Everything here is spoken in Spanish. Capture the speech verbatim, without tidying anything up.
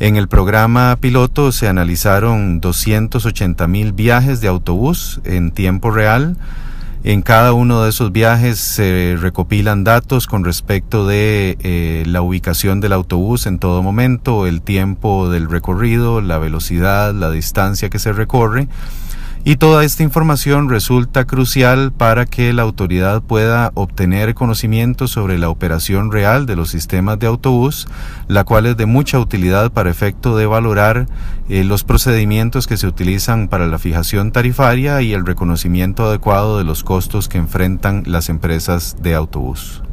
En el programa piloto se analizaron doscientos ochenta mil viajes de autobús en tiempo real. En cada uno de esos viajes se recopilan datos con respecto de eh, la ubicación del autobús en todo momento, el tiempo del recorrido, la velocidad, la distancia que se recorre. Y toda esta información resulta crucial para que la autoridad pueda obtener conocimiento sobre la operación real de los sistemas de autobús, la cual es de mucha utilidad para efecto de valorar eh, los procedimientos que se utilizan para la fijación tarifaria y el reconocimiento adecuado de los costos que enfrentan las empresas de autobús.